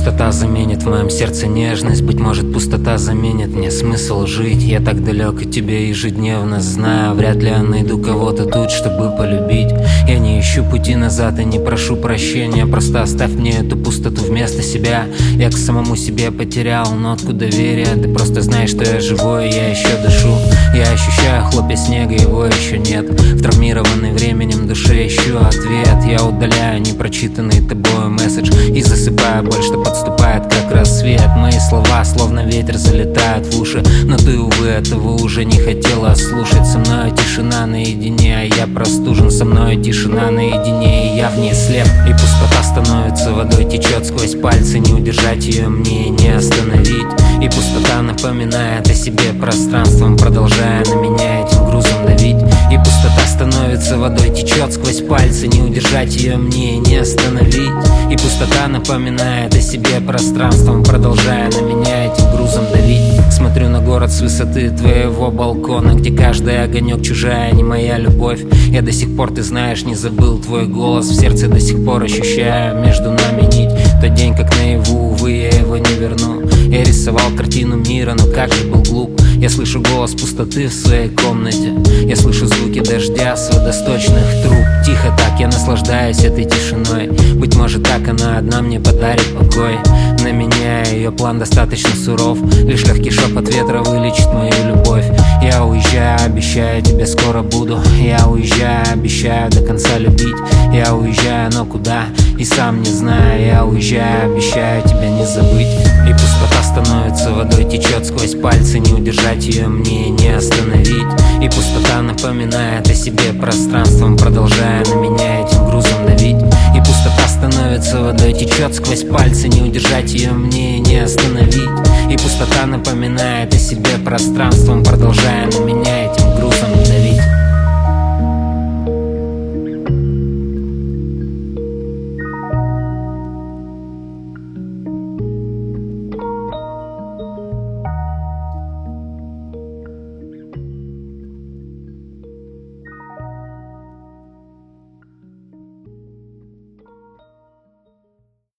пустота заменит в моем сердце нежность. Быть может, пустота заменит мне смысл жить. Я так далек от тебя ежедневно, знаю, вряд ли я найду кого-то тут, чтобы полюбить. Я не ищу пути назад и не прошу прощения, просто оставь мне эту пустоту вместо себя. Я к самому себе потерял нотку доверия. Ты просто знаешь, что я живой, я еще дышу. Я ощущаю хлопья снега, его еще нет. В травмированной временем душе ищу ответ. Я удаляю непрочитанный тобой месседж и засыпаю боль, что подступает как рассвет. Мои слова словно ветер залетают в уши, но ты, увы, этого уже не хотела слушать. Со мной тишина наедине, а я простужен. Со мной тишина наедине, и я в ней слеп. И пустота становится водой, течет сквозь пальцы. Не удержать ее мне, не остановить. И пустота напоминает о себе пространством, продолжая на меня этим грузом давить. И пустота становится водой, течет сквозь пальцы. Не удержать ее мне, не остановить. И пустота напоминает о себе пространством, продолжая на меня этим грузом давить. Смотрю на город с высоты твоего балкона, где каждый огонек чужая, не моя любовь. Я до сих пор, ты знаешь, не забыл твой голос. В сердце до сих пор ощущаю между нами нить. Тот день, как наяву, увы, я его не верну. Я рисовал картину мира, но как же был глуп. Я слышу голос пустоты в своей комнате. Я слышу звуки дождя с водосточных труб. Тихо так, я наслаждаюсь этой тишиной. Быть может, так она одна мне подарит покой. На меня ее план достаточно суров. Лишь легкий шепот ветра вылечит мою любовь. Я уезжаю, обещаю, тебе скоро буду. Я уезжаю, обещаю до конца любить. Я уезжаю, но куда? И сам не знаю. Я уезжаю, обещаю тебя не забыть. И пустота становится водой, течет сквозь пальцы. Не удержать ее мне, не остановить. И пустота напоминает о себе пространством, продолжая на меня этим грузом давить. И пустота становится водой, течет сквозь пальцы. Не удержать ее мне, не остановить. И пустота напоминает о себе пространством, продолжая на меня этим грузом